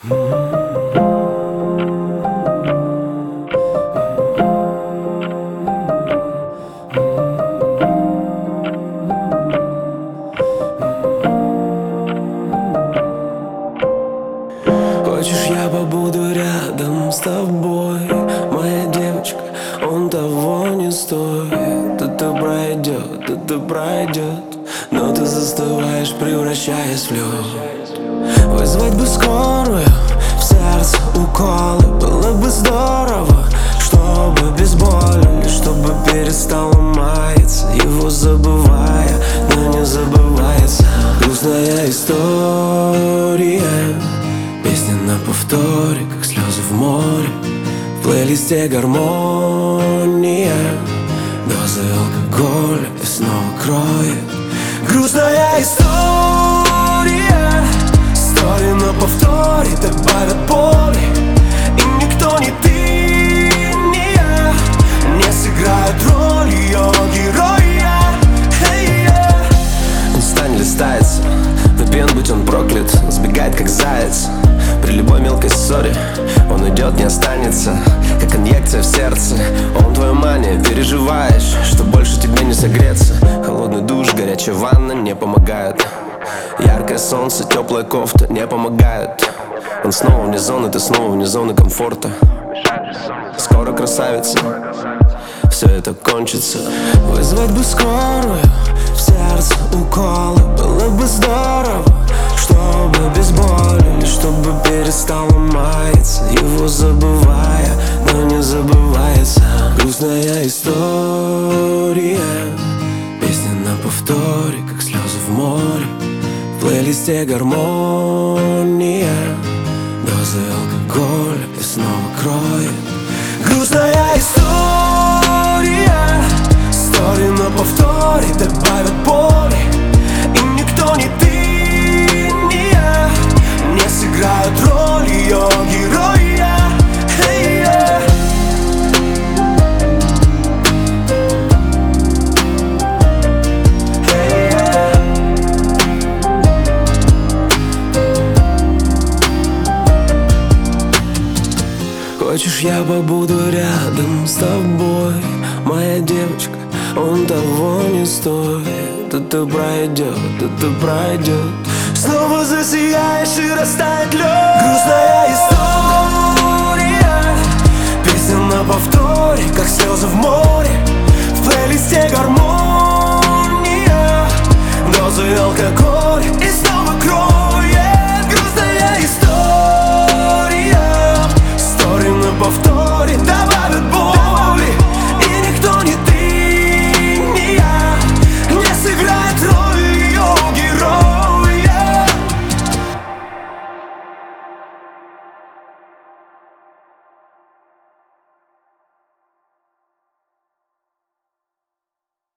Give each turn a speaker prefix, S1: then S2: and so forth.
S1: Хочешь, я побуду рядом с тобой, моя девочка, он того не стоит. Это пройдет, это пройдет, но ты застываешь, превращаясь в лед. Вызвать бы скорую, в сердце уколы. Было бы здорово, чтобы без боли, чтобы перестало маяться, его забывая, но не забывается. Грустная история, песня на повторе, как слезы в море. В плейлисте гармония, дозы алкоголя и снова кроет. Грустная история, история на повторе, добавят боли. И никто, ни ты, ни я, не сыграют роль ее героя. Инста не листается, VPN, будь он проклят, сбегает как заяц. При любой мелкой ссоре он уйдет, не останется, как инъекция в сердце. Он твоя мания, переживаешь, что больше тебе не согреться. Холодный душ, горячая ванна не помогают. Яркое солнце, теплая кофта не помогают. Он снова вне зоны, ты снова вне зоны комфорта. Скоро, красавица, все это кончится. Вызвать бы скорую, в сердце уколы. Было бы здорово, чтобы без боли, чтобы перестало маяться, его забывая, но не забывается. Грустная история, песня на повторе, как слезы в море. В плейлисте гармония, дозы алкоголя и снова кроет. Грустная история, история на повторе, добавят боли. И никто, ни ты, ни я, не сыграют роль ее героя. Хочешь, я побуду рядом с тобой, моя девочка, он того не стоит. Это пройдет, это пройдет. Снова засияешь и растает лед. Грустная